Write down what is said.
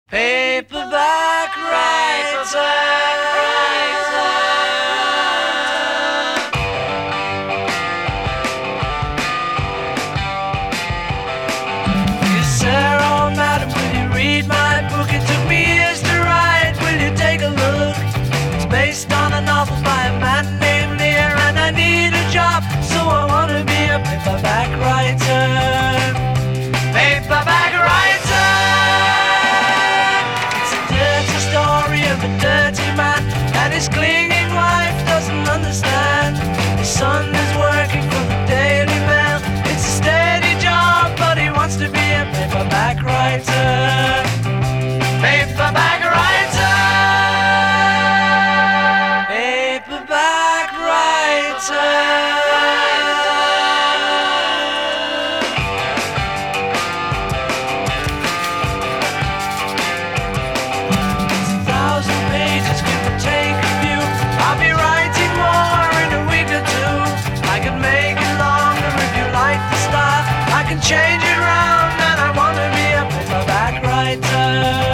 Paperback writer. Dear sir or madam, will you read my book? It took me years to write. Will you take a look? It's based on a novel by a man named Lear, and I need a job, so I want to be a paperback writer. Paperback writer. Of a dirty man, and his clinging wife doesn't understand. His son is working for the Daily Mail. It's a steady job, but he wants to be a paperback writer. Paperback writer. Paperback writer. Change it round, and I want to be a paperback writer.